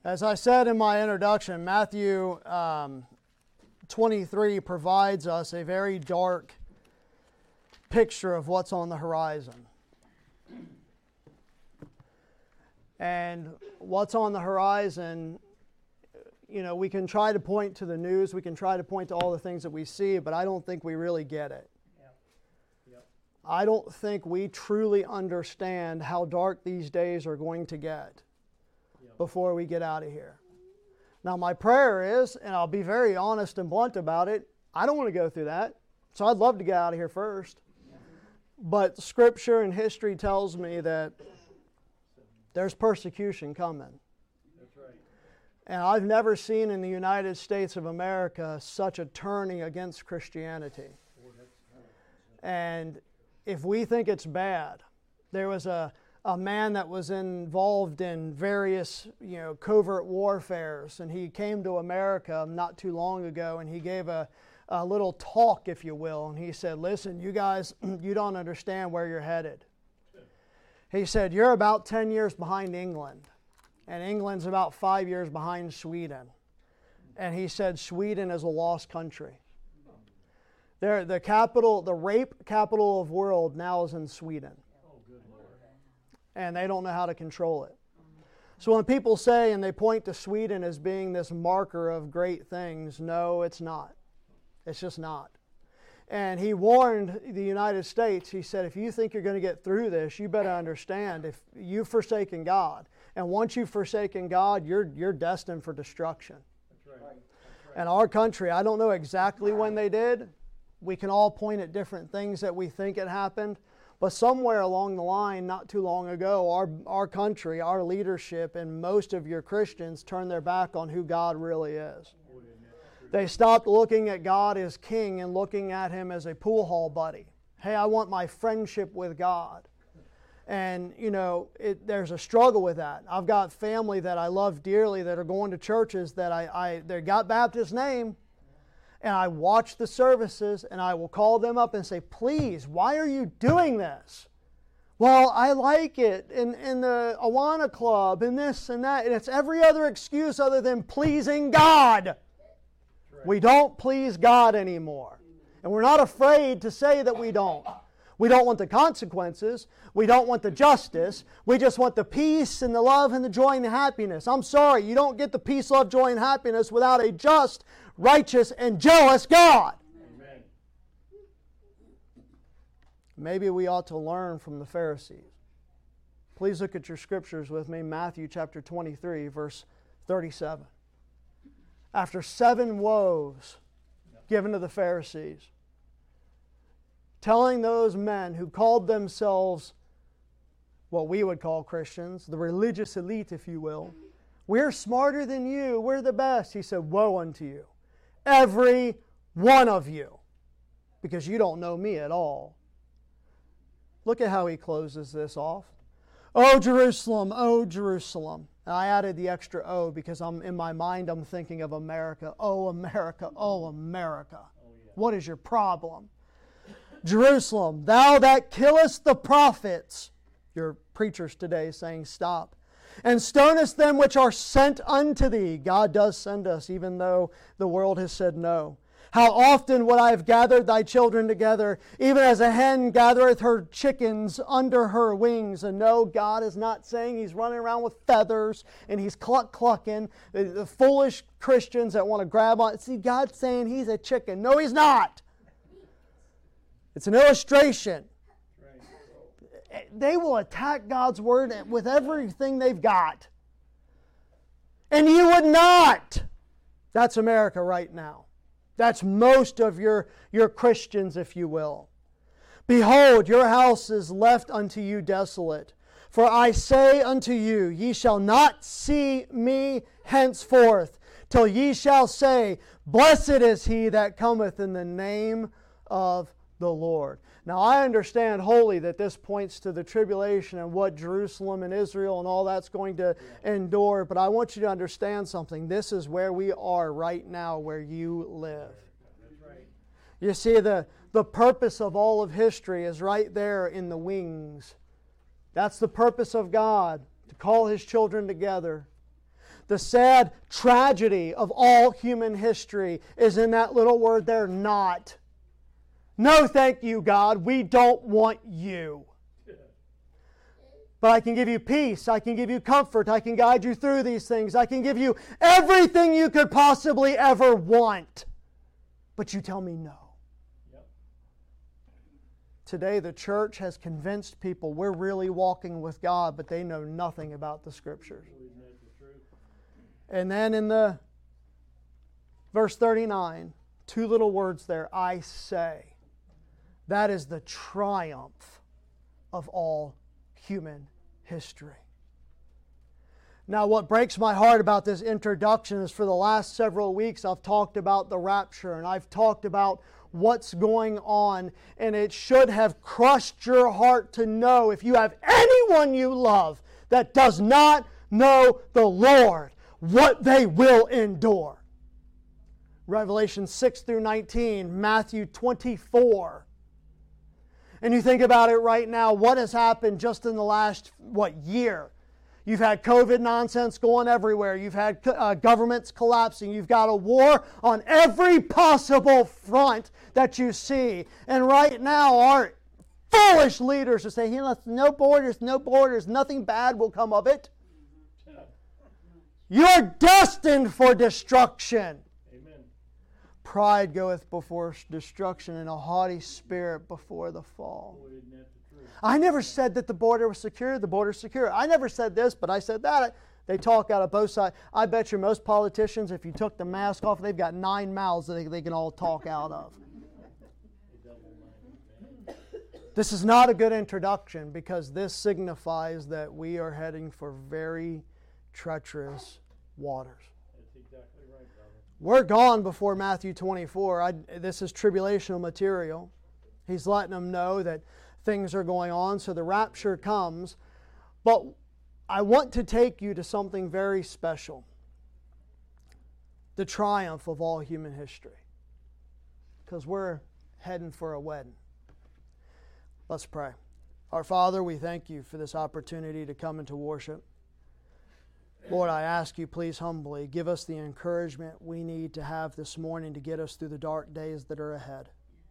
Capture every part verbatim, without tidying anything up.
As I said in my introduction, Matthew um, twenty-three provides us a very dark picture of what's on the horizon. And what's on the horizon, you know, we can try to point to the news, we can try to point to all the things that we see, but I don't think we really get it. Yep. Yep. I don't think we truly understand how dark these days are going to get Yep. before we get out of here. Now, my prayer is, and I'll be very honest and blunt about it, I don't want to go through that. So I'd love to get out of here first. But Scripture and history tells me that there's persecution coming. That's right. And I've never seen in the United States of America such a turning against Christianity. And if we think it's bad, there was a, a man that was involved in various, you know, covert warfares, and he came to America not too long ago, and he gave a, a little talk, if you will, and he said, listen, you guys, you don't understand where you're headed. He said, you're about ten years behind England, and England's about five years behind Sweden. And he said, Sweden is a lost country. They're, the capital, the rape capital of the world now is in Sweden. Oh, good Lord. And they don't know how to control it. So when people say, and they point to Sweden as being this marker of great things, no, it's not. It's just not. And he warned the United States, he said, if you think you're going to get through this, you better understand if you've forsaken God. And once you've forsaken God, you're, you're destined for destruction. That's right. That's right. And our country, I don't know exactly when they did. We can all point at different things that we think had happened. But somewhere along the line, not too long ago, our, our country, our leadership, and most of your Christians turned their back on who God really is. They stopped looking at God as king and looking at Him as a pool hall buddy. Hey, I want my friendship with God. And, you know, it, there's a struggle with that. I've got family that I love dearly that are going to churches that I, I they got Baptist name. And I watch the services and I will call them up and say, please, why are you doing this? Well, I like it in, in the Awana Club and this and that. And it's every other excuse other than pleasing God. We don't please God anymore. And we're not afraid to say that we don't. We don't want the consequences. We don't want the justice. We just want the peace and the love and the joy and the happiness. I'm sorry, you don't get the peace, love, joy, and happiness without a just, righteous, and jealous God. Amen. Maybe we ought to learn from the Pharisees. Please look at your scriptures with me. Matthew chapter twenty-three, verse thirty-seven. After seven woes given to the Pharisees, telling those men who called themselves what we would call Christians, the religious elite, if you will, we're smarter than you, we're the best. He said, woe unto you, every one of you, because you don't know me at all. Look at how he closes this off. O Jerusalem, O Jerusalem. And I added the extra O because I'm in my mind I'm thinking of America. Oh, America, oh, America. Oh, yeah. What is your problem? Jerusalem, thou that killest the prophets. Your preachers today saying stop. And stonest them which are sent unto thee. God does send us even though the world has said no. How often would I have gathered thy children together, even as a hen gathereth her chickens under her wings. And no, God is not saying He's running around with feathers and He's cluck-clucking. The, the foolish Christians that want to grab on. See, God's saying He's a chicken. No, He's not. It's an illustration. Right. They will attack God's Word with everything they've got. And you would not. That's America right now. That's most of your, your Christians, if you will. Behold, your house is left unto you desolate. For I say unto you, ye shall not see me henceforth, till ye shall say, blessed is he that cometh in the name of the Lord. Now I understand wholly that this points to the tribulation and what Jerusalem and Israel and all that's going to endure, but I want you to understand something. This is where we are right now, where you live. That's right. You see, the, the purpose of all of history is right there in the wings. That's the purpose of God, to call His children together. The sad tragedy of all human history is in that little word there, not. No, thank you, God. We don't want you. But I can give you peace. I can give you comfort. I can guide you through these things. I can give you everything you could possibly ever want. But you tell me no. Yep. Today, the church has convinced people we're really walking with God, but they know nothing about the Scriptures. Isn't that the truth? And then in the verse thirty-nine, two little words there, I say. That is the triumph of all human history. Now, what breaks my heart about this introduction is for the last several weeks I've talked about the rapture and I've talked about what's going on, and it should have crushed your heart to know, if you have anyone you love that does not know the Lord, what they will endure. Revelation six through nineteen, Matthew twenty-four. And you think about it right now, what has happened just in the last, what, year? You've had COVID nonsense going everywhere. You've had uh, governments collapsing. You've got a war on every possible front that you see. And right now, our foolish leaders are saying, hey, let's, no borders, no borders, nothing bad will come of it. You're destined for destruction. Pride goeth before destruction, and a haughty spirit before the fall. Boy, isn't that the truth? I never said that the border was secure. The border's secure. I never said this, but I said that. They talk out of both sides. I bet you most politicians, if you took the mask off, they've got nine mouths that they, they can all talk out of. This is not a good introduction, because this signifies that we are heading for very treacherous waters. That's exactly right, brother. We're gone before Matthew twenty-four. I, this is tribulational material. He's letting them know that things are going on, so the rapture comes. But I want to take you to something very special. The triumph of all human history. Because we're heading for a wedding. Let's pray. Our Father, we thank you for this opportunity to come into worship. Lord, I ask you, please humbly, give us the encouragement we need to have this morning to get us through the dark days that are ahead.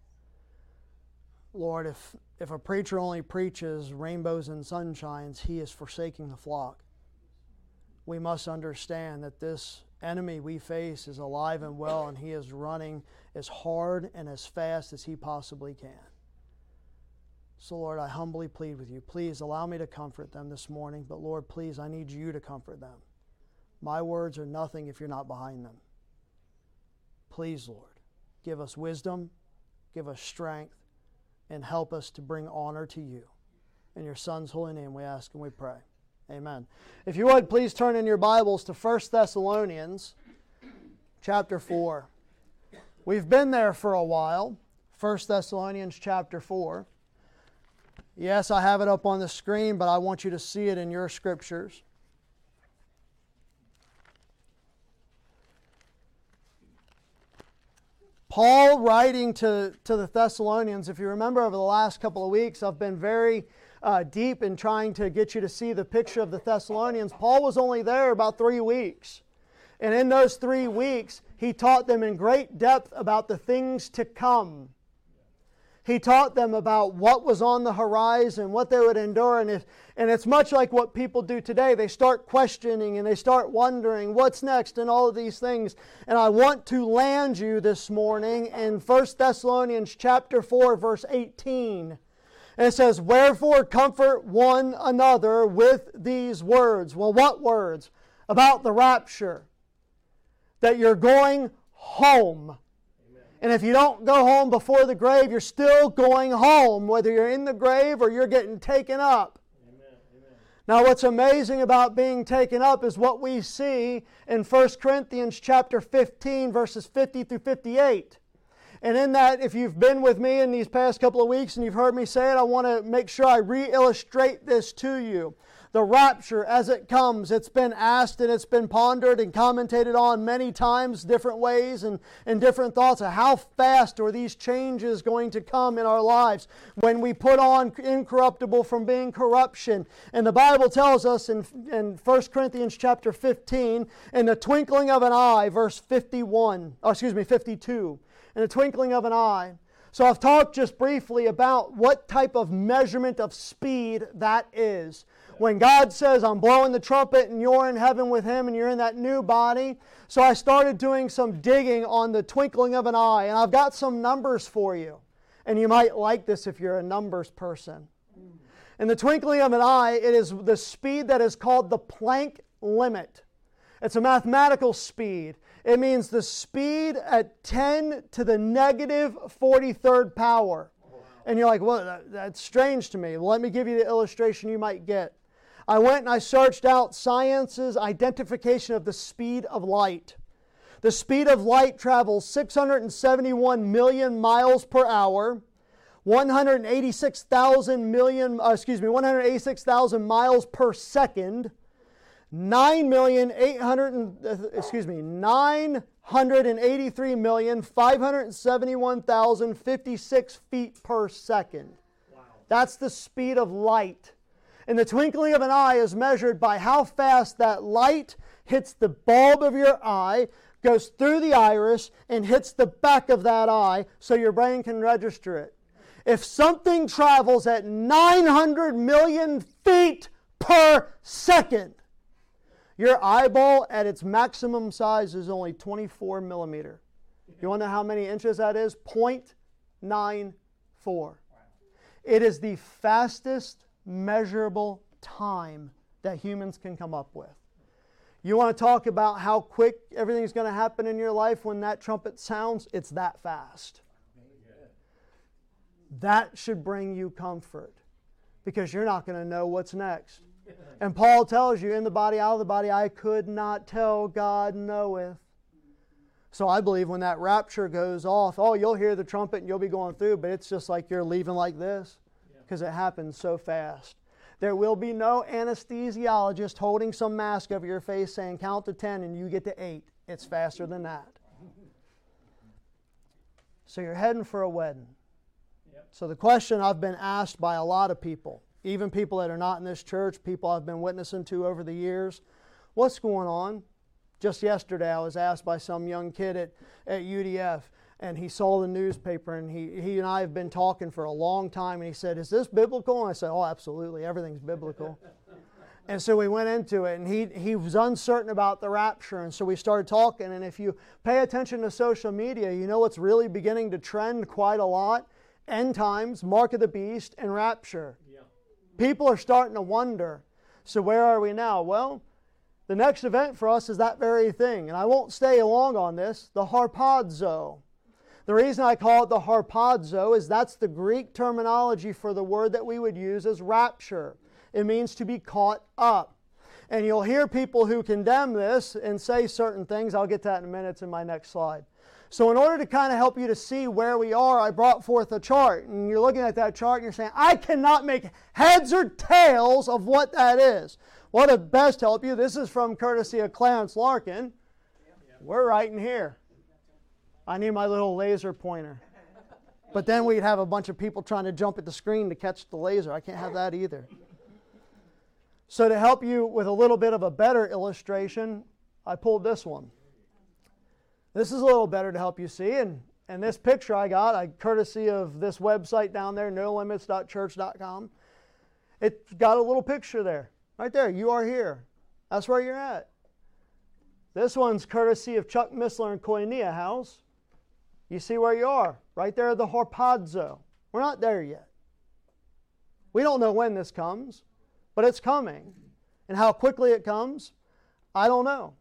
Lord, if, if a preacher only preaches rainbows and sunshines, he is forsaking the flock. We must understand that this enemy we face is alive and well, and he is running as hard and as fast as he possibly can. So, Lord, I humbly plead with you. Please allow me to comfort them this morning. But, Lord, please, I need you to comfort them. My words are nothing if you're not behind them. Please, Lord, give us wisdom, give us strength, and help us to bring honor to you. In your Son's holy name we ask and we pray. Amen. If you would, please turn in your Bibles to First Thessalonians chapter four. We've been there for a while. First Thessalonians chapter four. Yes, I have it up on the screen, but I want you to see it in your scriptures. Paul writing to, to the Thessalonians, if you remember over the last couple of weeks, I've been very uh, deep in trying to get you to see the picture of the Thessalonians. Paul was only there about three weeks. And in those three weeks, he taught them in great depth about the things to come. He taught them about what was on the horizon, what they would endure. And, if, and it's much like what people do today. They start questioning and they start wondering what's next and all of these things. And I want to land you this morning in First Thessalonians chapter four, verse eighteen. And it says, wherefore comfort one another with these words. Well, what words? About the rapture. That you're going home. And if you don't go home before the grave, you're still going home, whether you're in the grave or you're getting taken up. Amen. Amen. Now, what's amazing about being taken up is what we see in First Corinthians chapter fifteen, verses fifty through fifty-eight. And in that, if you've been with me in these past couple of weeks and you've heard me say it, I want to make sure I re-illustrate this to you. the rapture as it comes. It's been asked and it's been pondered and commentated on many times, different ways and, and different thoughts of how fast are these changes going to come in our lives when we put on incorruptible from being corruption. And the Bible tells us in, in First Corinthians chapter fifteen, in the twinkling of an eye, verse fifty-one, oh, excuse me, fifty-two, in the twinkling of an eye. So I've talked just briefly about what type of measurement of speed that is. When God says, I'm blowing the trumpet and you're in heaven with Him and you're in that new body. So I started doing some digging on the twinkling of an eye, and I've got some numbers for you. And you might like this if you're a numbers person. In the twinkling of an eye, it is the speed that is called the Planck limit. It's a mathematical speed. It means the speed at ten to the negative forty-third power. And you're like, well, that, that's strange to me. Well, let me give you the illustration you might get. I went and I searched out science's identification of the speed of light. The speed of light travels six hundred seventy-one million miles per hour, one hundred eighty-six thousand million, uh, excuse me, one hundred eighty-six thousand miles per second. Nine million eight hundred, excuse me, nine hundred eighty-three million five hundred seventy-one thousand fifty-six feet per second. Wow. That's the speed of light. And the twinkling of an eye is measured by how fast that light hits the bulb of your eye, goes through the iris, and hits the back of that eye so your brain can register it. If something travels at nine hundred million feet per second, your eyeball at its maximum size is only twenty-four millimeter. You want to know how many inches that is? zero point nine four. It is the fastest measurable time that humans can come up with. You want to talk about how quick everything's going to happen in your life when that trumpet sounds? It's that fast. That should bring you comfort because you're not going to know what's next. And Paul tells you, in the body, out of the body, I could not tell, God knoweth. So I believe when that rapture goes off, oh, you'll hear the trumpet and you'll be going through, but it's just like you're leaving like this because it happens so fast. There will be no anesthesiologist holding some mask over your face saying count to ten and you get to eight. It's faster than that. So you're heading for a wedding. So the question I've been asked by a lot of people, even people that are not in this church, people I've been witnessing to over the years, what's going on? Just yesterday I was asked by some young kid at, at U D F, and he saw the newspaper, and he, he and I have been talking for a long time, and he said, is this biblical? And I said, oh, absolutely, everything's biblical. And so we went into it, and he, he was uncertain about the rapture, and so we started talking, and if you pay attention to social media, you know what's really beginning to trend quite a lot? End times, mark of the beast, and rapture. Yeah. People are starting to wonder, so where are we now? Well, the next event for us is that very thing, and I won't stay long on this, the harpazo. The reason I call it the harpazo is that's the Greek terminology for the word that we would use as rapture. It means to be caught up. And you'll hear people who condemn this and say certain things. I'll get to that in a minute. It's in my next slide. So in order to kind of help you to see where we are, I brought forth a chart. And you're looking at that chart and you're saying, I cannot make heads or tails of what that is. Well, to best help you, this is from courtesy of Clarence Larkin. We're right in here. I need my little laser pointer. But then we'd have a bunch of people trying to jump at the screen to catch the laser. I can't have that either. So to help you with a little bit of a better illustration, I pulled this one. This is a little better to help you see. And, and this picture I got, I courtesy of this website down there, no limits dot church dot com. It's got a little picture there. Right there. You are here. That's where you're at. This one's courtesy of Chuck Missler and Koinonia House. You see where you are. Right there at the harpazo. We're not there yet. We don't know when this comes, but it's coming. And how quickly it comes, I don't know.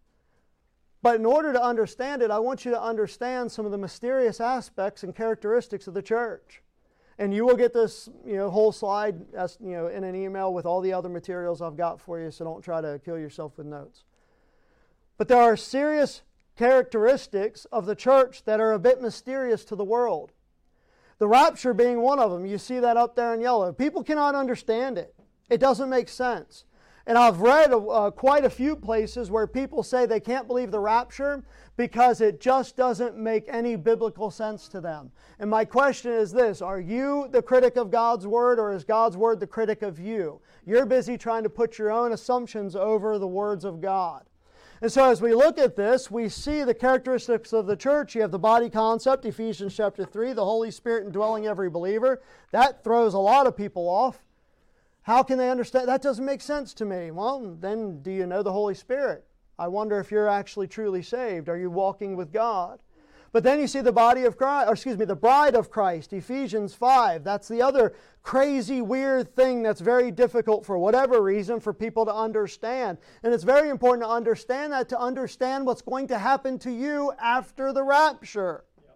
But in order to understand it, I want you to understand some of the mysterious aspects and characteristics of the church. And you will get this, you know, whole slide, as, you know, in an email with all the other materials I've got for you, so don't try to kill yourself with notes. But there are serious characteristics of the church that are a bit mysterious to the world. The rapture being one of them. You see that up there in yellow. People cannot understand it. It doesn't make sense. And I've read uh, quite a few places where people say they can't believe the rapture because it just doesn't make any biblical sense to them. And my question is this: are you the critic of God's Word, or is God's Word the critic of you? You're busy trying to put your own assumptions over the words of God. And so as we look at this, we see the characteristics of the church. You have the body concept, Ephesians chapter three, the Holy Spirit indwelling every believer. That throws a lot of people off. How can they understand? That doesn't make sense to me. Well, then do you know the Holy Spirit? I wonder if you're actually truly saved. Are you walking with God? But then you see the body of Christ, or excuse me, the bride of Christ, Ephesians five. That's the other crazy, weird thing that's very difficult for whatever reason for people to understand. And it's very important to understand that, to understand what's going to happen to you after the rapture. Yep.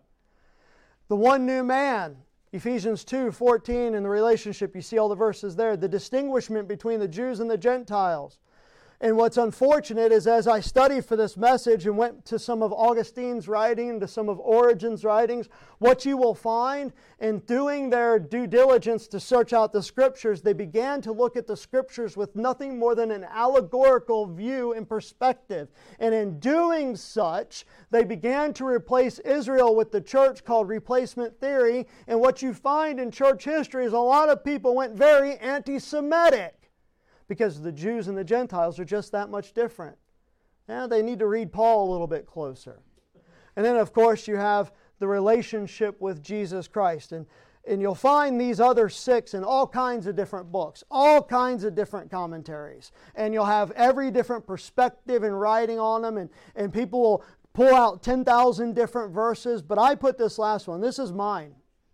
The one new man, Ephesians two fourteen, in the relationship, you see all the verses there. The distinguishment between the Jews and the Gentiles. And what's unfortunate is, as I studied for this message and went to some of Augustine's writing, to some of Origen's writings, what you will find in doing their due diligence to search out the Scriptures, they began to look at the Scriptures with nothing more than an allegorical view and perspective. And in doing such, they began to replace Israel with the church, called replacement theory. And what you find in church history is a lot of people went very anti-Semitic, because the Jews and the Gentiles are just that much different. Now they need to read Paul a little bit closer. And then, of course, you have the relationship with Jesus Christ. And, and you'll find these other six in all kinds of different books, all kinds of different commentaries. And you'll have every different perspective and writing on them. And, and people will pull out ten thousand different verses. But I put this last one. This is mine.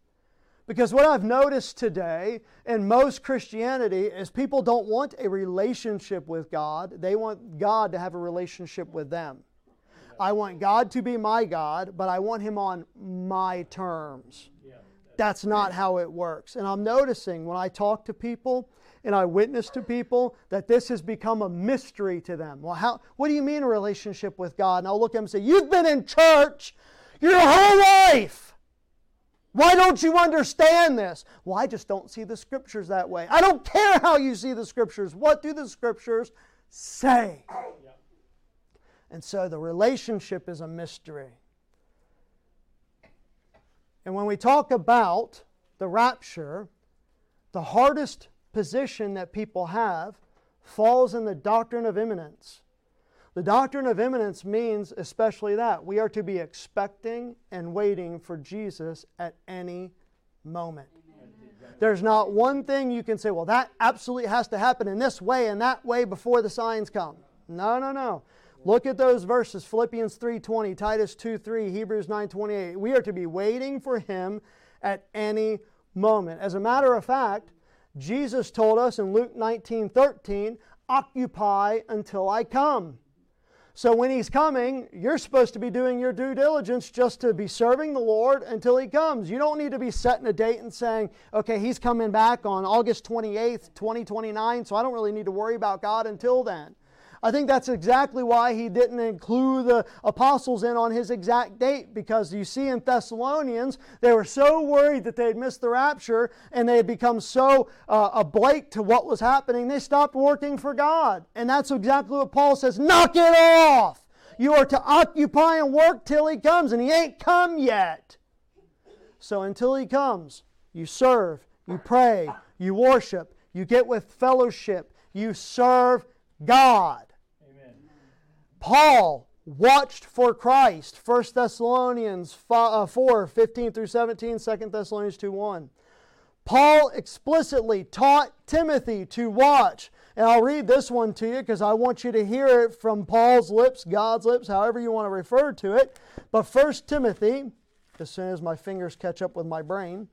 Because what I've noticed today in most Christianity is people don't want a relationship with God. They want God to have a relationship with them. I want God to be my God, but I want Him on my terms. That's not how it works. And I'm noticing when I talk to people and I witness to people that this has become a mystery to them. Well, how? What do you mean a relationship with God? And I'll look at them and say, you've been in church your whole life. Why don't you understand this? Well, I just don't see the Scriptures that way. I don't care how you see the Scriptures. What do the Scriptures say? Yeah. And so the relationship is a mystery. And when we talk about the rapture, the hardest position that people have falls in the doctrine of imminence. The doctrine of imminence means especially that. We are to be expecting and waiting for Jesus at any moment. Amen. There's not one thing you can say, well, that absolutely has to happen in this way and that way before the signs come. No, no, no. Look at those verses. Philippians three twenty, Titus two three, Hebrews nine twenty-eight. We are to be waiting for Him at any moment. As a matter of fact, Jesus told us in Luke nineteen thirteen, occupy until I come. So when He's coming, you're supposed to be doing your due diligence just to be serving the Lord until He comes. You don't need to be setting a date and saying, okay, He's coming back on August twenty-eighth, twenty twenty-nine, so I don't really need to worry about God until then. I think that's exactly why He didn't include the apostles in on His exact date, because you see in Thessalonians, they were so worried that they had missed the rapture and they had become so uh, oblique to what was happening, they stopped working for God. And that's exactly what Paul says, knock it off! You are to occupy and work till He comes, and He ain't come yet. So until He comes, you serve, you pray, you worship, you get with fellowship, you serve God. Paul watched for Christ. First Thessalonians four, fifteen through seventeen, Second Thessalonians two, one. Paul explicitly taught Timothy to watch. And I'll read this one to you because I want you to hear it from Paul's lips, God's lips, however you want to refer to it. But First Timothy, as soon as my fingers catch up with my brain,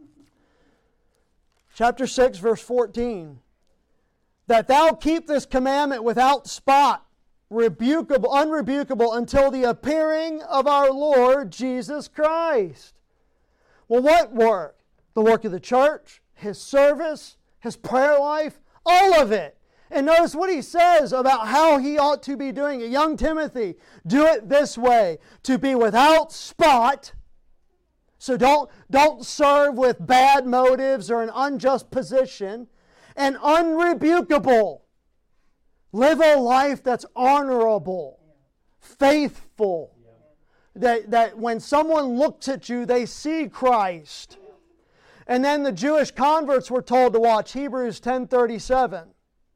chapter six, verse fourteen. That thou keep this commandment without spot, rebukable, unrebukable, until the appearing of our Lord Jesus Christ. Well, what work? The work of the church, His service, His prayer life, all of it. And notice what he says about how he ought to be doing it. Young Timothy, do it this way, to be without spot. So don't, don't serve with bad motives or an unjust position. and unrebukable. Live a life that's honorable, faithful. That, that when someone looks at you, they see Christ. And then the Jewish converts were told to watch Hebrews ten thirty-seven.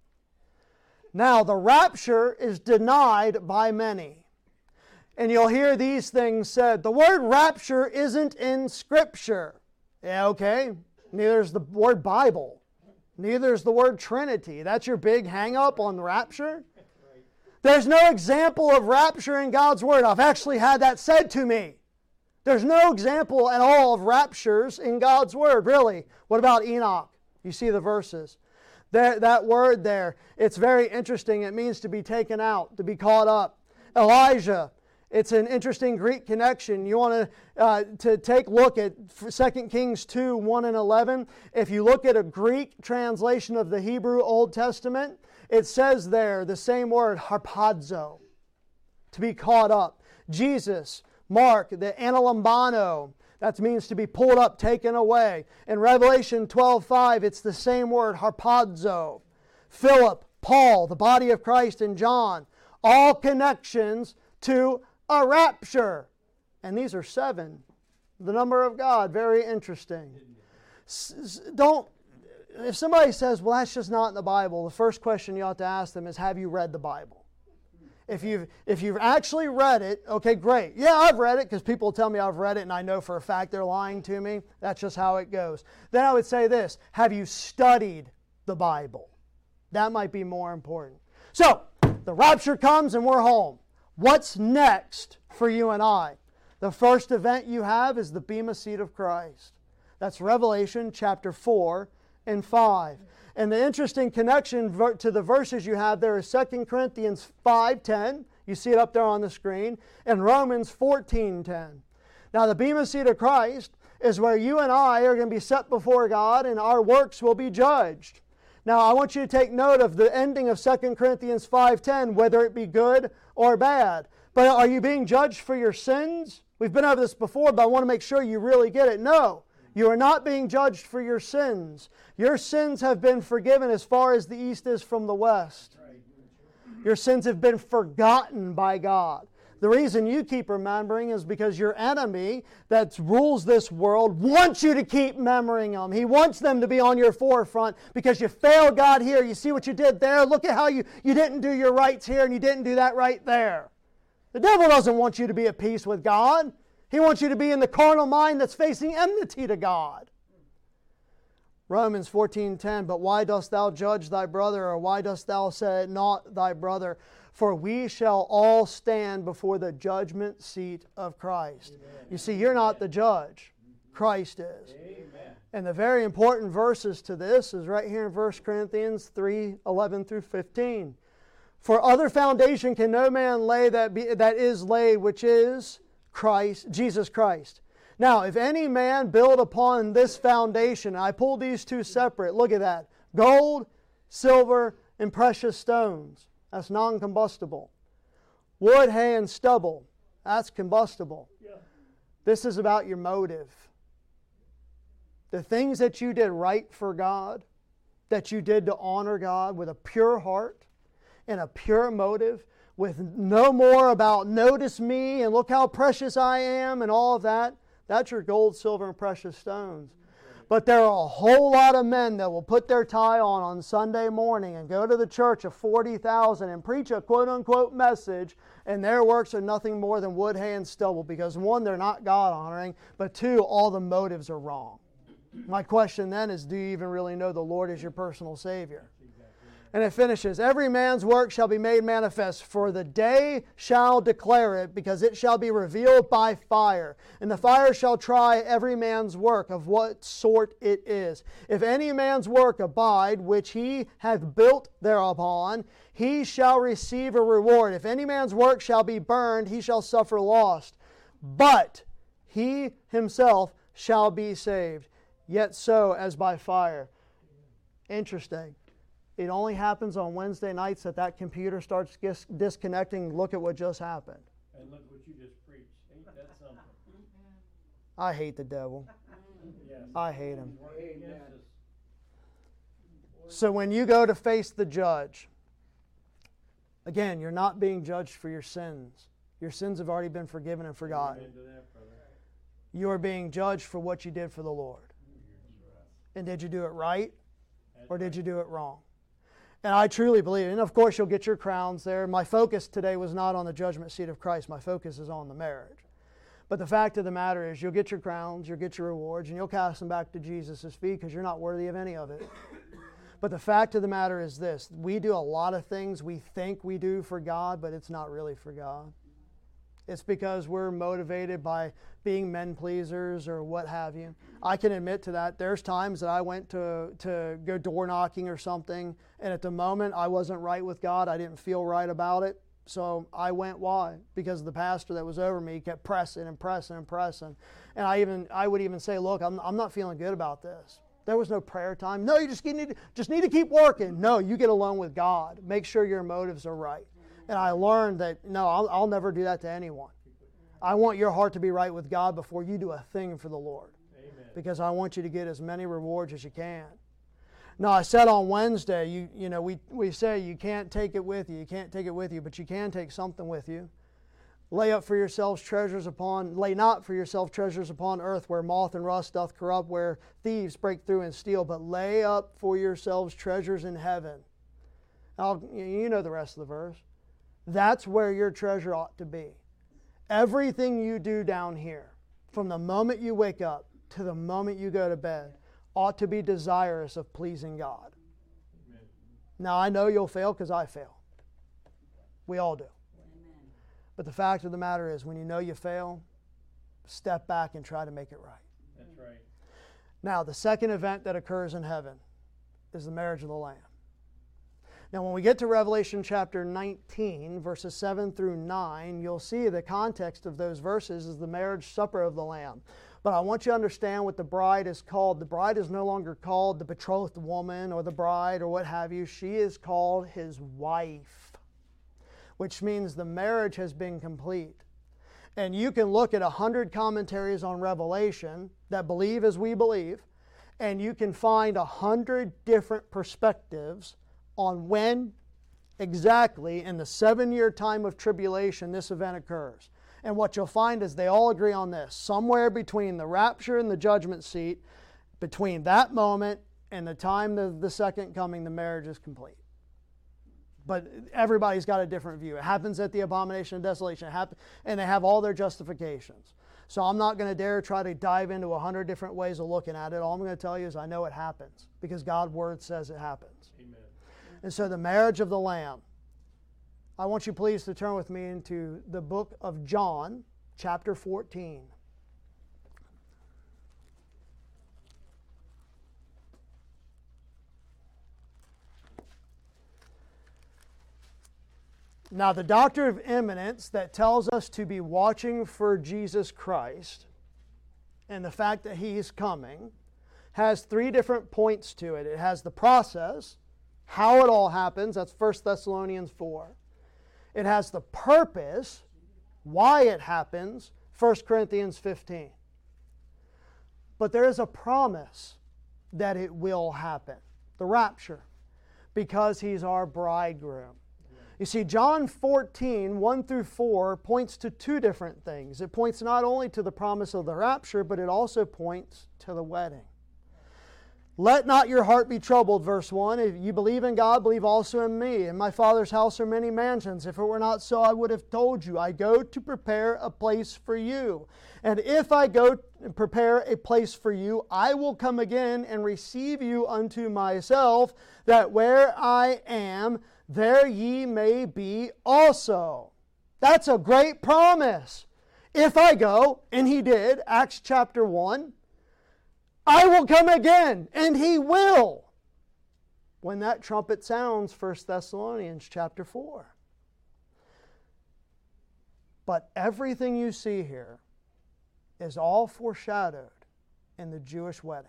Now, the rapture is denied by many. And you'll hear these things said. The word rapture isn't in Scripture. Yeah, okay. Neither is the word Bible. Neither is the word Trinity. That's your big hang-up on the rapture? There's no example of rapture in God's Word. I've actually had that said to me. There's no example at all of raptures in God's Word, really. What about Enoch? You see the verses. That, that word there, it's very interesting. It means to be taken out, to be caught up. Elijah, it's an interesting Greek connection. You want to, uh, to take a look at Second Kings two, one and eleven. If you look at a Greek translation of the Hebrew Old Testament, it says there the same word, harpazo, to be caught up. Jesus, Mark, the analambano, that means to be pulled up, taken away. In Revelation twelve five, it's the same word, harpazo. Philip, Paul, the body of Christ, and John, all connections to a rapture. And these are seven. The number of God, very interesting. S- don't, if somebody says, well, that's just not in the Bible, the first question you ought to ask them is, have you read the Bible? If you've, if you've actually read it, okay, great. Yeah, I've read it because people tell me I've read it and I know for a fact they're lying to me. That's just how it goes. Then I would say this, have you studied the Bible? That might be more important. So, the rapture comes and we're home. What's next for you and I? The first event you have is the Bema Seat of Christ. That's Revelation chapter four and five. And the interesting connection to the verses you have there is Second Corinthians five ten. You see it up there on the screen. And Romans fourteen ten. Now the Bema Seat of Christ is where you and I are going to be set before God and our works will be judged. Now I want you to take note of the ending of Second Corinthians five ten, whether it be good or bad. But are you being judged for your sins? We've been over this before, but I want to make sure you really get it. No, you are not being judged for your sins. Your sins have been forgiven as far as the east is from the west. Your sins have been forgotten by God. The reason you keep remembering is because your enemy that rules this world wants you to keep remembering them. He wants them to be on your forefront because you failed God here. You see what you did there? Look at how you, you didn't do your rights here and you didn't do that right there. The devil doesn't want you to be at peace with God. He wants you to be in the carnal mind that's facing enmity to God. Romans fourteen ten, but why dost thou judge thy brother, or why dost thou say not thy brother? For we shall all stand before the judgment seat of Christ. Amen. You see, you're not the judge. Christ is. Amen. And the very important verses to this is right here in First Corinthians three eleven through fifteen. For other foundation can no man lay that be, that is laid, which is Christ, Jesus Christ. Now, if any man build upon this foundation, I pulled these two separate. Look at that. Gold, silver, and precious stones. That's non-combustible. Wood, hay, and stubble. That's combustible. Yeah. This is about your motive. The things that you did right for God, that you did to honor God with a pure heart and a pure motive, with no more about notice me and look how precious I am and all of that. That's your gold, silver, and precious stones. But there are a whole lot of men that will put their tie on on Sunday morning and go to the church of forty thousand and preach a quote-unquote message, and their works are nothing more than wood, hay, and stubble because, one, they're not God-honoring, but two, all the motives are wrong. My question then is, do you even really know the Lord is your personal Savior? And it finishes, every man's work shall be made manifest, for the day shall declare it, because it shall be revealed by fire. And the fire shall try every man's work of what sort it is. If any man's work abide, which he hath built thereupon, he shall receive a reward. If any man's work shall be burned, he shall suffer loss. But he himself shall be saved, yet so as by fire. Interesting. It only happens on Wednesday nights that that computer starts dis- disconnecting. Look at what just happened. And look what you just preached. Ain't that something? I hate the devil. Yes. I hate him. So when you go to face the judge, again, you're not being judged for your sins. Your sins have already been forgiven and forgotten. You are being judged for what you did for the Lord. And did you do it right or did you do it wrong? And I truly believe, and of course you'll get your crowns there. My focus today was not on the judgment seat of Christ. My focus is on the marriage. But the fact of the matter is you'll get your crowns, you'll get your rewards, and you'll cast them back to Jesus' feet because you're not worthy of any of it. But the fact of the matter is this. We do a lot of things we think we do for God, but it's not really for God. It's because we're motivated by being men pleasers or what have you. I can admit to that. There's times that I went to, to go door knocking or something, and at the moment I wasn't right with God. I didn't feel right about it. So I went. Why? Because the pastor that was over me kept pressing and pressing and pressing. And I even I would even say, look, I'm, I'm not feeling good about this. There was no prayer time. No, you just need to, just need to keep working. No, you get alone with God. Make sure your motives are right. And I learned that, no, I'll, I'll never do that to anyone. I want your heart to be right with God before you do a thing for the Lord. Amen. Because I want you to get as many rewards as you can. Now, I said on Wednesday, you you know, we, we say you can't take it with you. You can't take it with you, but you can take something with you. Lay up for yourselves treasures upon, lay not for yourself treasures upon earth where moth and rust doth corrupt, where thieves break through and steal, but lay up for yourselves treasures in heaven. Now, you know the rest of the verse. That's where your treasure ought to be. Everything you do down here, from the moment you wake up to the moment you go to bed, ought to be desirous of pleasing God. Amen. Now, I know you'll fail because I fail. We all do. But the fact of the matter is, when you know you fail, step back and try to make it right. That's right. Now, the second event that occurs in heaven is the marriage of the Lamb. Now, when we get to Revelation chapter nineteen, verses seven through nine, you'll see the context of those verses is the marriage supper of the Lamb. But I want you to understand what the bride is called. The bride is no longer called the betrothed woman or the bride or what have you. She is called his wife, which means the marriage has been complete. And you can look at a hundred commentaries on Revelation that believe as we believe, and you can find a hundred different perspectives on when exactly in the seven-year time of tribulation this event occurs. And what you'll find is they all agree on this. Somewhere between the rapture and the judgment seat, between that moment and the time of the second coming, the marriage is complete. But everybody's got a different view. It happens at the abomination of desolation. It happen, and they have all their justifications. So I'm not going to dare try to dive into a hundred different ways of looking at it. All I'm going to tell you is I know it happens because God's Word says it happens. Amen. And so the marriage of the Lamb. I want you please to turn with me into the book of John, chapter fourteen. Now, the doctrine of imminence that tells us to be watching for Jesus Christ and the fact that He is coming has three different points to it. It has the process, how it all happens, that's First Thessalonians four. It has the purpose, why it happens, First Corinthians fifteen. But there is a promise that it will happen, the rapture, because He's our bridegroom. You see, John fourteen, one through four points to two different things. It points not only to the promise of the rapture, but it also points to the wedding. Let not your heart be troubled, verse one. If you believe in God, believe also in me. In my Father's house are many mansions. If it were not so, I would have told you. I go to prepare a place for you. And if I go and prepare a place for you, I will come again and receive you unto myself, that where I am, there ye may be also. That's a great promise. If I go, and He did, Acts chapter one, I will come again, and He will. When that trumpet sounds, First Thessalonians chapter four. But everything you see here is all foreshadowed in the Jewish wedding.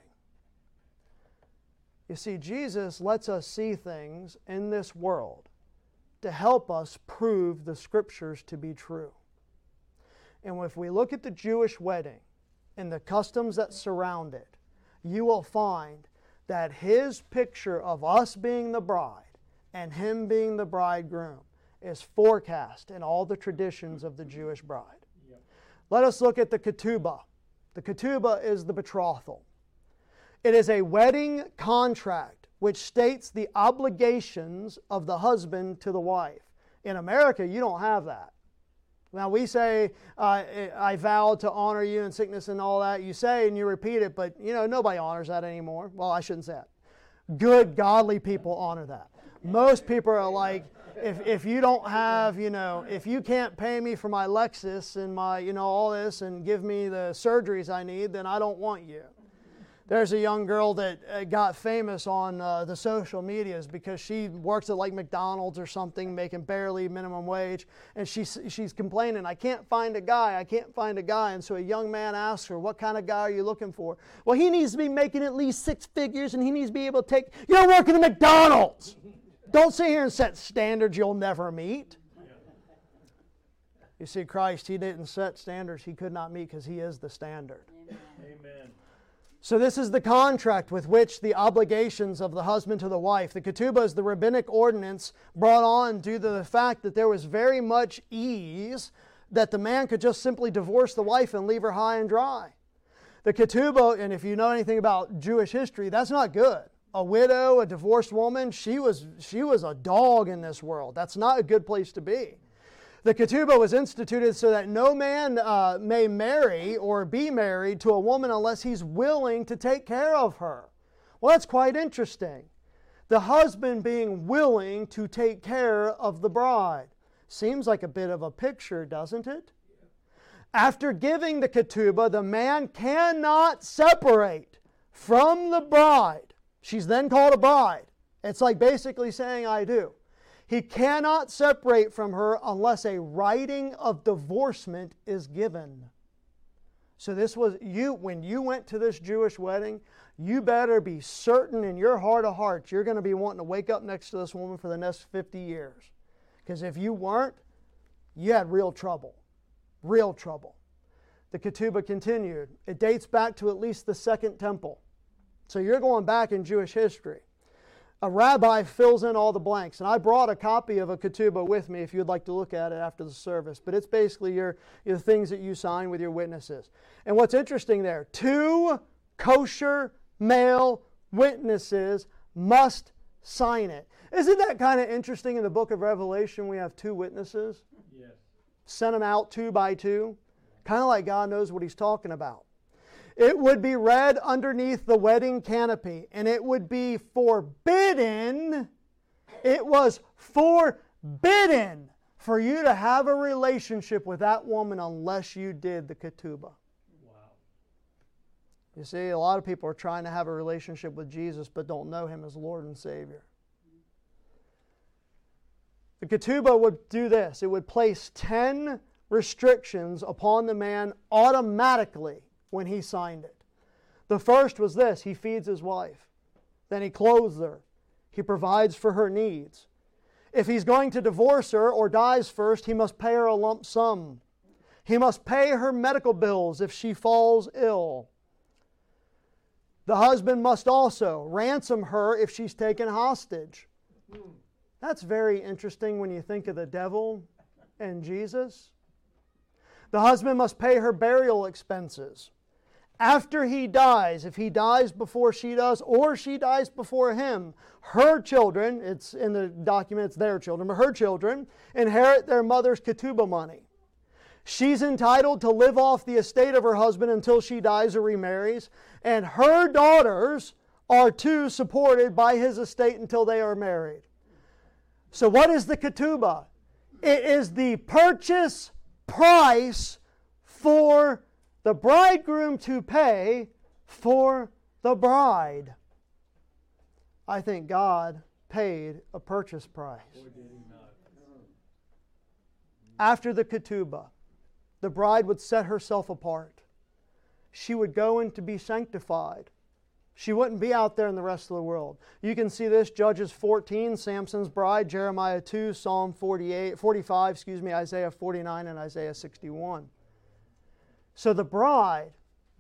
You see, Jesus lets us see things in this world to help us prove the Scriptures to be true. And if we look at the Jewish wedding and the customs that surround it, you will find that his picture of us being the bride and him being the bridegroom is forecast in all the traditions of the Jewish bride. Yep. Let us look at the ketubah. The ketubah is the betrothal. It is a wedding contract which states the obligations of the husband to the wife. In America, you don't have that. Now, we say, uh, I vow to honor you in sickness and all that. You say and you repeat it, but, you know, nobody honors that anymore. Well, I shouldn't say that. Good, godly people honor that. Most people are like, if, if you don't have, you know, if you can't pay me for my Lexus and my, you know, all this and give me the surgeries I need, then I don't want you. There's a young girl that uh, got famous on uh, the social medias because she works at like McDonald's or something, making barely minimum wage, and she's, she's complaining, I can't find a guy, I can't find a guy. And so a young man asks her, what kind of guy are you looking for? Well, he needs to be making at least six figures and he needs to be able to take, you're working at McDonald's! Don't sit here and set standards you'll never meet. You see, Christ, he didn't set standards he could not meet because he is the standard. Amen. So this is the contract with which the obligations of the husband to the wife. The ketubah is the rabbinic ordinance brought on due to the fact that there was very much ease that the man could just simply divorce the wife and leave her high and dry. The ketubah, and if you know anything about Jewish history, that's not good. A widow, a divorced woman, she was, she was a dog in this world. That's not a good place to be. The ketubah was instituted so that no man uh, may marry or be married to a woman unless he's willing to take care of her. Well, that's quite interesting. The husband being willing to take care of the bride. Seems like a bit of a picture, doesn't it? After giving the ketubah, the man cannot separate from the bride. She's then called a bride. It's like basically saying, I do. He cannot separate from her unless a writing of divorcement is given. So this was, you, when you went to this Jewish wedding, you better be certain in your heart of hearts you're going to be wanting to wake up next to this woman for the next fifty years. Because if you weren't, you had real trouble. Real trouble. The ketubah continued. It dates back to at least the Second Temple. So you're going back in Jewish history. A rabbi fills in all the blanks. And I brought a copy of a ketubah with me if you'd like to look at it after the service. But it's basically your, your things that you sign with your witnesses. And what's interesting there, two kosher male witnesses must sign it. Isn't that kind of interesting? In the book of Revelation, we have two witnesses. Yes. Sent them out two by two. Kind of like God knows what he's talking about. It would be read underneath the wedding canopy, and it would be forbidden, it was forbidden for you to have a relationship with that woman unless you did the ketubah. Wow. You see, a lot of people are trying to have a relationship with Jesus but don't know him as Lord and Savior. The ketubah would do this. It would place ten restrictions upon the man automatically when he signed it. The first was this: he feeds his wife. Then he clothes her. He provides for her needs. If he's going to divorce her or dies first, he must pay her a lump sum. He must pay her medical bills if she falls ill. The husband must also ransom her if she's taken hostage. That's very interesting when you think of the devil and Jesus. The husband must pay her burial expenses. After he dies, if he dies before she does, or she dies before him, her children, it's in the document, it's their children, but her children inherit their mother's ketubah money. She's entitled to live off the estate of her husband until she dies or remarries, and her daughters are too supported by his estate until they are married. So what is the ketubah? It is the purchase price for the bridegroom to pay for the bride. I think God paid a purchase price. Boy, did he not. After the ketubah, the bride would set herself apart. She would go in to be sanctified. She wouldn't be out there in the rest of the world. You can see this, Judges fourteen, Samson's bride, Jeremiah two, Psalm forty-eight, forty-five, excuse me, Isaiah forty-nine, and Isaiah sixty-one. So the bride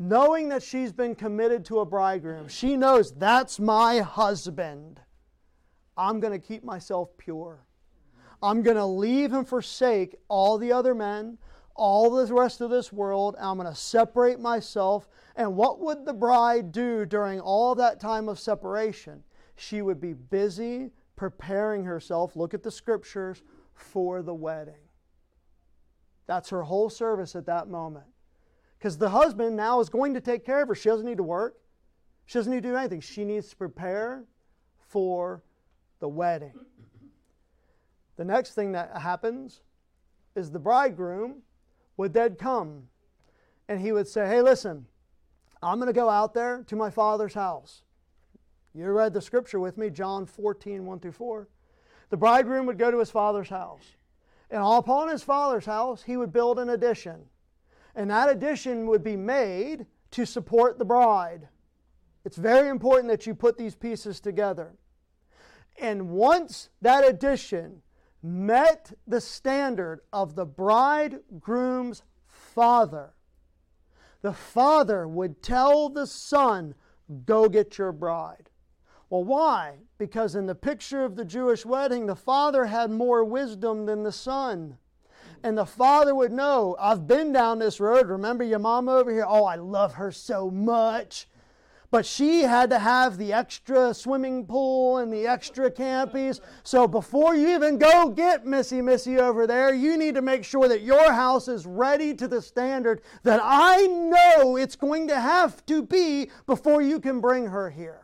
knowing that she's been committed to a bridegroom. She knows, that's my husband. I'm going to keep myself pure. I'm going to leave and forsake all the other men, all the rest of this world. I'm going to separate myself. And what would the bride do during all that time of separation? She would be busy preparing herself, look at the scriptures, for the wedding. That's her whole service at that moment. Because the husband now is going to take care of her. She doesn't need to work. She doesn't need to do anything. She needs to prepare for the wedding. The next thing that happens is the bridegroom would then come and he would say, hey, listen, I'm going to go out there to my father's house. You read the scripture with me, John fourteen, one through four. The bridegroom would go to his father's house. And upon his father's house, he would build an addition. And that addition would be made to support the bride. It's very important that you put these pieces together. And once that addition met the standard of the bridegroom's father, the father would tell the son, go get your bride. Well, why? Because in the picture of the Jewish wedding, the father had more wisdom than the son. And the father would know, I've been down this road. Remember your mom over here? Oh, I love her so much. But she had to have the extra swimming pool and the extra campies. So before you even go get Missy Missy over there, you need to make sure that your house is ready to the standard that I know it's going to have to be before you can bring her here.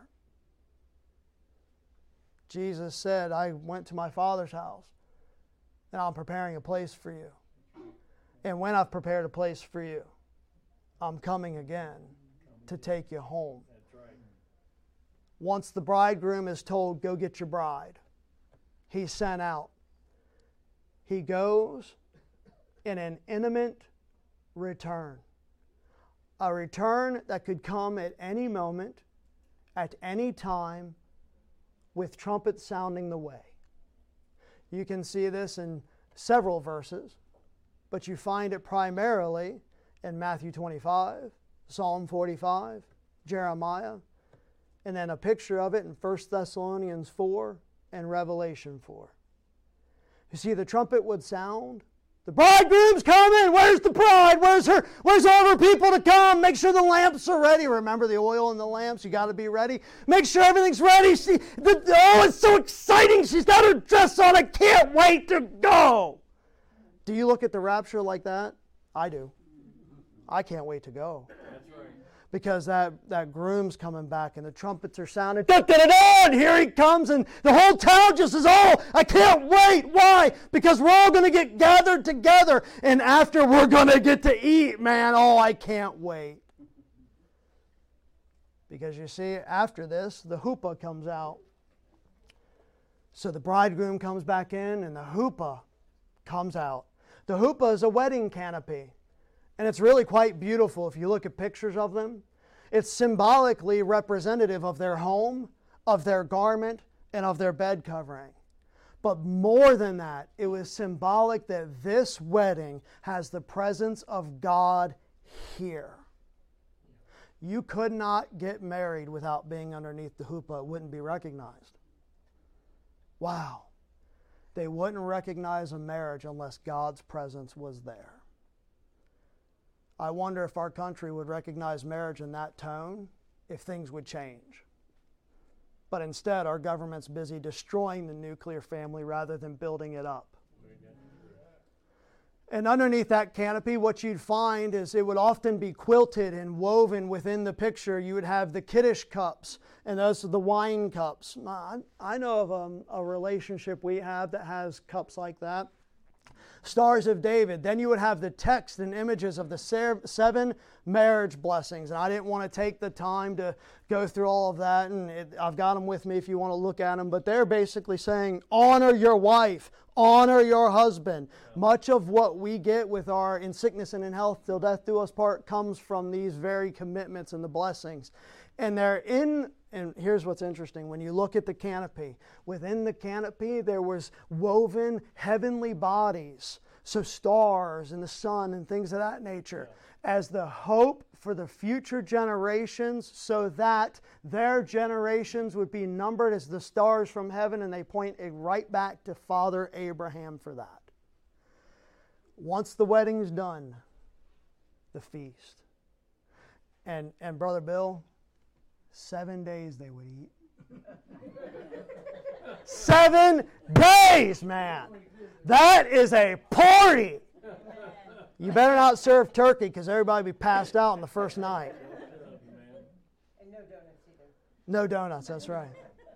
Jesus said, I went to my Father's house and I'm preparing a place for you. And when I've prepared a place for you, I'm coming again to take you home. Once the bridegroom is told, go get your bride, he's sent out. He goes in an imminent return. A return that could come at any moment, at any time, with trumpets sounding the way. You can see this in several verses, but you find it primarily in Matthew twenty-five, Psalm forty-five, Jeremiah, and then a picture of it in First Thessalonians four and Revelation four. You see, the trumpet would sound. The bridegroom's coming! Where's the bride? Where's her? Where's all her people to come? Make sure the lamps are ready. Remember the oil in the lamps? You got to be ready. Make sure everything's ready. She, the, oh, it's so exciting. She's got her dress on. I can't wait to go. Do you look at the rapture like that? I do. I can't wait to go. That's right. Because that, that groom's coming back and the trumpets are sounding. Da, da, da, da, and here he comes and the whole town just is, oh, I can't wait. Why? Because we're all going to get gathered together and after we're going to get to eat, man. Oh, I can't wait. Because you see, after this, the huppah comes out. So the bridegroom comes back in and the huppah comes out. The huppah is a wedding canopy. And it's really quite beautiful if you look at pictures of them. It's symbolically representative of their home, of their garment, and of their bed covering. But more than that, it was symbolic that this wedding has the presence of God here. You could not get married without being underneath the huppah. It wouldn't be recognized. Wow. They wouldn't recognize a marriage unless God's presence was there. I wonder if our country would recognize marriage in that tone, if things would change. But instead, our government's busy destroying the nuclear family rather than building it up. And underneath that canopy, what you'd find is it would often be quilted and woven within the picture. You would have the Kiddush cups, and those are the wine cups. I, I know of a, a relationship we have that has cups like that. Stars of David. Then you would have the text and images of the seven marriage blessings. And I didn't want to take the time to go through all of that. And it, I've got them with me if you want to look at them. But they're basically saying, honor your wife, honor your husband. Yeah. Much of what we get with our in sickness and in health till death do us part comes from these very commitments and the blessings. And they're in, and here's what's interesting. When you look at the canopy, within the canopy there was woven heavenly bodies So stars and the sun and things of that nature, as the hope for the future generations, so that their generations would be numbered as the stars from heaven, and they point right back to Father Abraham for that. Once the wedding's done, the feast. And, and Brother Bill, seven days they would eat. Seven days, man! That is a party! You better not serve turkey because everybody will be passed out on the first night. And no donuts either. No donuts, that's right.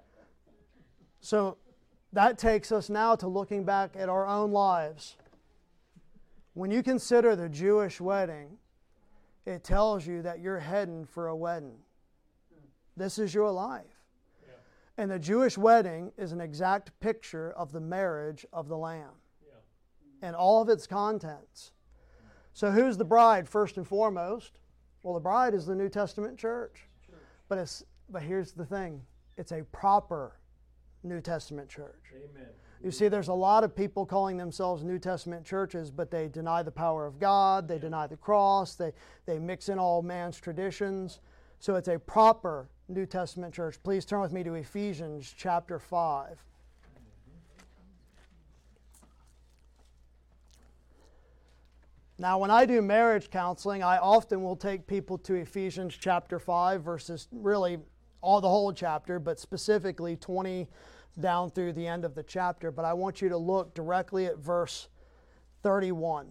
So that takes us now to looking back at our own lives. When you consider the Jewish wedding, it tells you that you're heading for a wedding. This is your life. Yeah. And the Jewish wedding is an exact picture of the marriage of the Lamb. Yeah. And all of its contents. So who's the bride first and foremost? Well, the bride is the New Testament church. church. But it's but here's the thing. It's a proper New Testament church. Amen. You see, there's a lot of people calling themselves New Testament churches, but they deny the power of God, they deny the cross, they, they mix in all man's traditions. So it's a proper New Testament church. Please turn with me to Ephesians chapter five. Now, when I do marriage counseling, I often will take people to Ephesians chapter five, verses really all the whole chapter, but specifically twenty down through the end of the chapter. But I want you to look directly at verse thirty-one.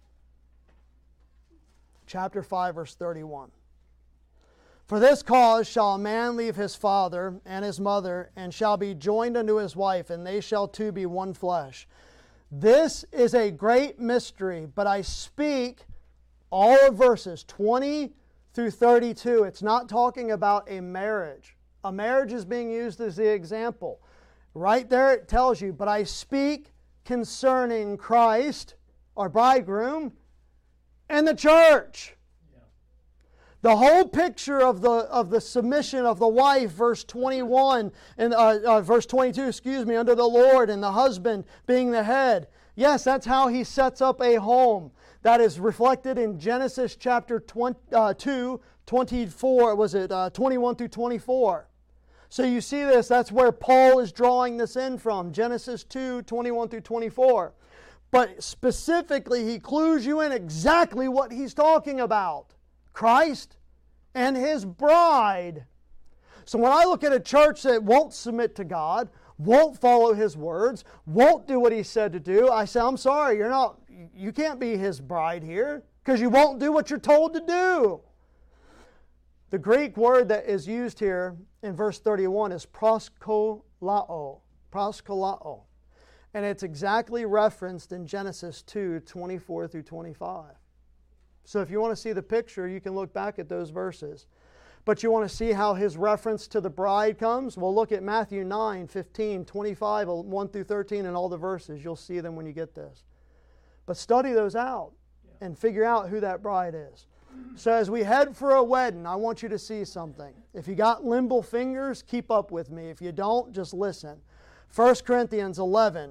Chapter five, verse thirty-one. For this cause shall a man leave his father and his mother, and shall be joined unto his wife, and they shall two be one flesh. This is a great mystery, but I speak all of verses twenty through thirty-two. It's not talking about a marriage. A marriage is being used as the example. Right there it tells you, but I speak concerning Christ, our bridegroom, and the church. The whole picture of the of the submission of the wife, verse twenty-one and uh, uh, verse twenty-two, excuse me, under the Lord, and the husband being the head. Yes, that's how He sets up a home. That is reflected in Genesis chapter twenty, uh, two, twenty-four. Was it uh, twenty-one through twenty-four? So you see this. That's where Paul is drawing this in from. Genesis two, twenty-one through twenty-four. But specifically, he clues you in exactly what he's talking about. Christ and His bride. So when I look at a church that won't submit to God, won't follow His words, won't do what He said to do, I say, I'm sorry, you're not, you can't be His bride here because you won't do what you're told to do. The Greek word that is used here in verse thirty-one is proskolao. Proskolao. And it's exactly referenced in Genesis two, twenty-four through twenty-five. So if you want to see the picture, you can look back at those verses. But you want to see how his reference to the bride comes? Well, look at Matthew nine, fifteen, twenty-five, one through thirteen, and all the verses. You'll see them when you get this. But study those out and figure out who that bride is. So as we head for a wedding, I want you to see something. If you got limble fingers, keep up with me. If you don't, just listen. First Corinthians eleven.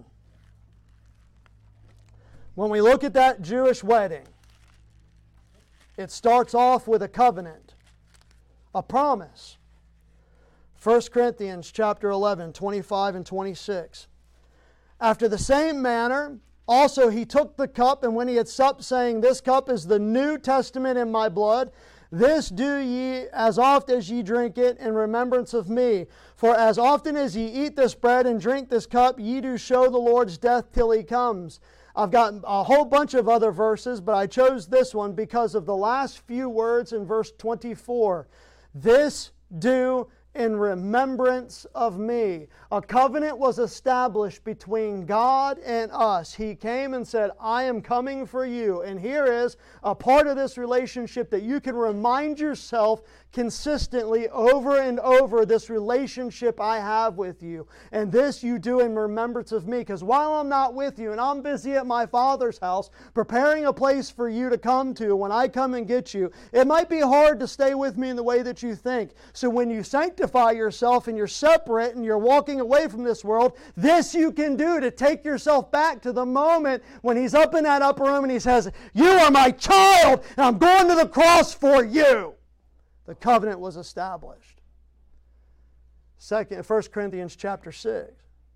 When we look at that Jewish wedding, it starts off with a covenant, a promise. First Corinthians chapter eleven, twenty-five and twenty-six. After the same manner, also he took the cup, and when he had supped, saying, This cup is the New Testament in my blood. This do ye as oft as ye drink it in remembrance of me. For as often as ye eat this bread and drink this cup, ye do show the Lord's death till He comes. I've got a whole bunch of other verses, but I chose this one because of the last few words in verse twenty-four. This do in remembrance of me. A covenant was established between God and us. He came and said, I am coming for you. And here is a part of this relationship that you can remind yourself consistently over and over, this relationship I have with you. And this you do in remembrance of me. Because while I'm not with you and I'm busy at my Father's house preparing a place for you to come to when I come and get you, it might be hard to stay with me in the way that you think. So when you sanctify sanctify yourself and you're separate and you're walking away from this world, this you can do to take yourself back to the moment when He's up in that upper room and He says, you are my child and I'm going to the cross for you. The covenant was established. Second, First Corinthians chapter six,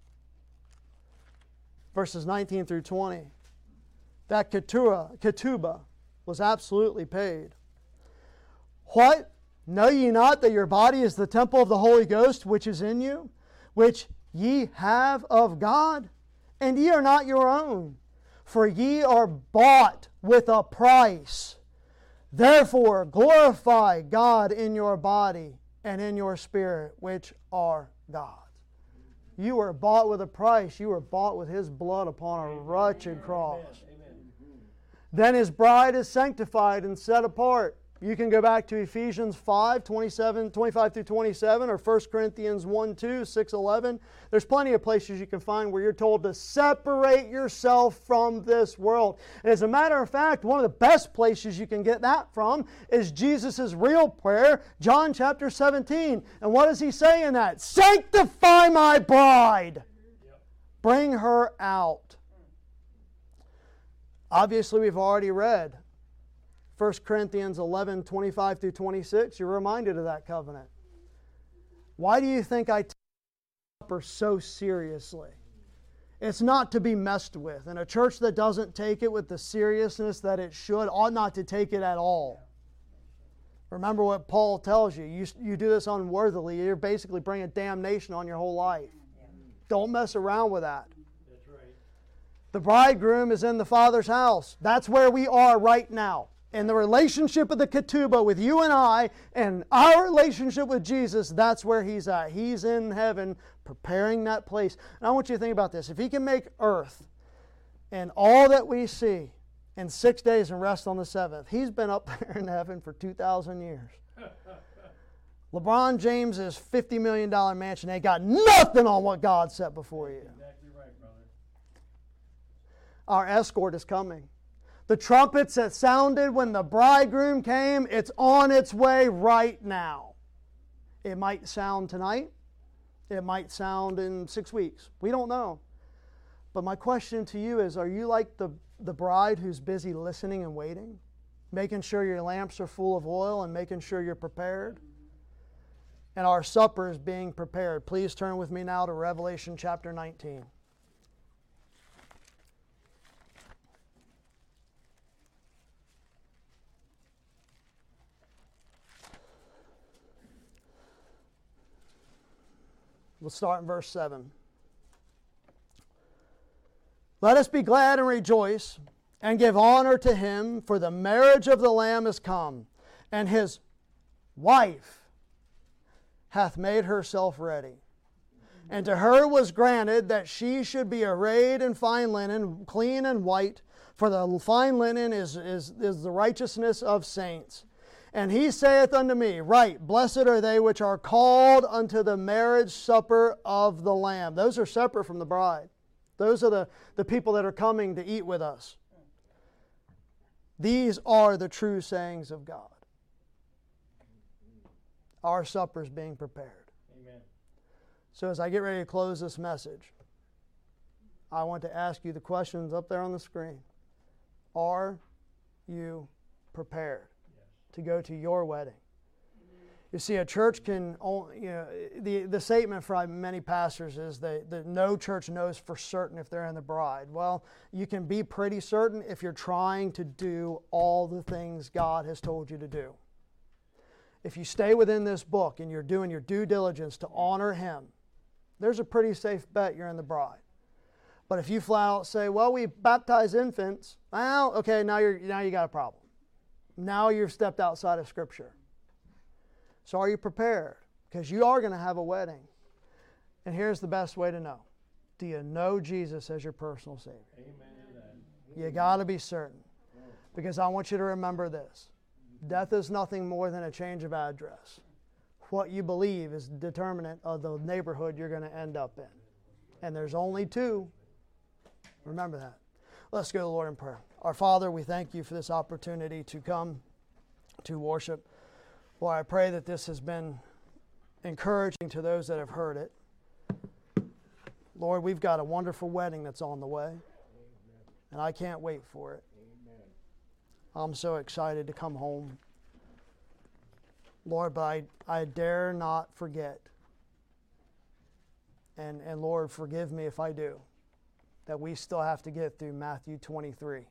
verses nineteen through twenty. That keturah, ketubah was absolutely paid. What? Know ye not that your body is the temple of the Holy Ghost which is in you, which ye have of God? And ye are not your own, for ye are bought with a price. Therefore glorify God in your body and in your spirit, which are God's. You were bought with a price. You were bought with His blood upon a wretched cross. Then His bride is sanctified and set apart. You can go back to Ephesians five, twenty-seven, twenty-five through twenty-seven, or First Corinthians one, two, six, eleven. There's plenty of places you can find where you're told to separate yourself from this world. And as a matter of fact, one of the best places you can get that from is Jesus' real prayer, John chapter seventeen. And what does He say in that? Sanctify my bride. Bring her out. Obviously, we've already read First Corinthians eleven, twenty-five through twenty-six, you're reminded of that covenant. Why do you think I take supper so seriously? It's not to be messed with. And a church that doesn't take it with the seriousness that it should ought not to take it at all. Remember what Paul tells you. You, you do this unworthily. You're basically bringing damnation on your whole life. Don't mess around with that. That's right. The bridegroom is in the Father's house. That's where we are right now. And the relationship of the ketubah with you and I and our relationship with Jesus, that's where He's at. He's in heaven preparing that place. And I want you to think about this. If He can make earth and all that we see in six days and rest on the seventh, He's been up there in heaven for two thousand years. LeBron James's fifty million dollars mansion ain't got nothing on what God set before you. Exactly right, brother. Our escort is coming. The trumpets that sounded when the bridegroom came, it's on its way right now. It might sound tonight. It might sound in six weeks. We don't know. But my question to you is, are you like the, the bride who's busy listening and waiting? Making sure your lamps are full of oil and making sure you're prepared? And our supper is being prepared. Please turn with me now to Revelation chapter nineteen. We'll start in verse seven. Let us be glad and rejoice and give honor to Him, for the marriage of the Lamb is come, and His wife hath made herself ready. And to her was granted that she should be arrayed in fine linen, clean and white, for the fine linen is, is, is the righteousness of saints. And He saith unto me, right, blessed are they which are called unto the marriage supper of the Lamb. Those are separate from the bride. Those are the, the people that are coming to eat with us. These are the true sayings of God. Our supper is being prepared. Amen. So as I get ready to close this message, I want to ask you the questions up there on the screen. Are you prepared to go to your wedding? You see, a church can only, you know, the, the statement from many pastors is that, that no church knows for certain if they're in the bride. Well, you can be pretty certain if you're trying to do all the things God has told you to do. If you stay within this book and you're doing your due diligence to honor Him, there's a pretty safe bet you're in the bride. But if you flat out say, well, we baptize infants, well, okay, now you're now you got a problem. Now you've stepped outside of Scripture. So are you prepared? Because you are going to have a wedding. And here's the best way to know. Do you know Jesus as your personal Savior? Amen to that. You got to be certain. Because I want you to remember this. Death is nothing more than a change of address. What you believe is determinant of the neighborhood you're going to end up in. And there's only two. Remember that. Let's go to the Lord in prayer. Our Father, we thank You for this opportunity to come to worship. Lord, I pray that this has been encouraging to those that have heard it. Lord, we've got a wonderful wedding that's on the way, and I can't wait for it. I'm so excited to come home. Lord, but I, I dare not forget, and, and Lord, forgive me if I do, that we still have to get through Matthew twenty-three.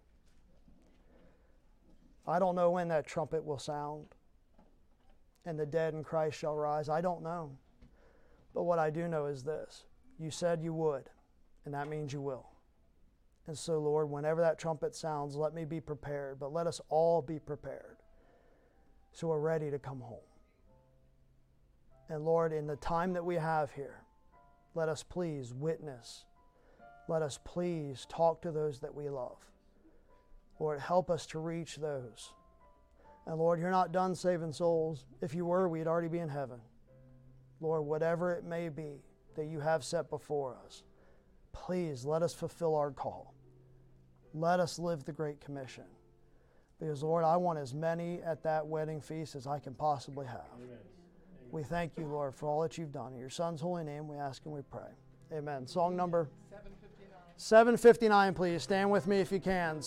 I don't know when that trumpet will sound and the dead in Christ shall rise. I don't know. But what I do know is this. You said you would, and that means you will. And so, Lord, whenever that trumpet sounds, let me be prepared, but let us all be prepared so we're ready to come home. And Lord, in the time that we have here, let us please witness. Let us please talk to those that we love. Lord, help us to reach those. And Lord, you're not done saving souls. If you were, we'd already be in heaven. Lord, whatever it may be that you have set before us, please let us fulfill our call. Let us live the Great Commission. Because, Lord, I want as many at that wedding feast as I can possibly have. Amen. We thank you, Lord, for all that you've done. In your Son's holy name we ask and we pray. Amen. Song number seven fifty-nine, please. Stand with me if you can.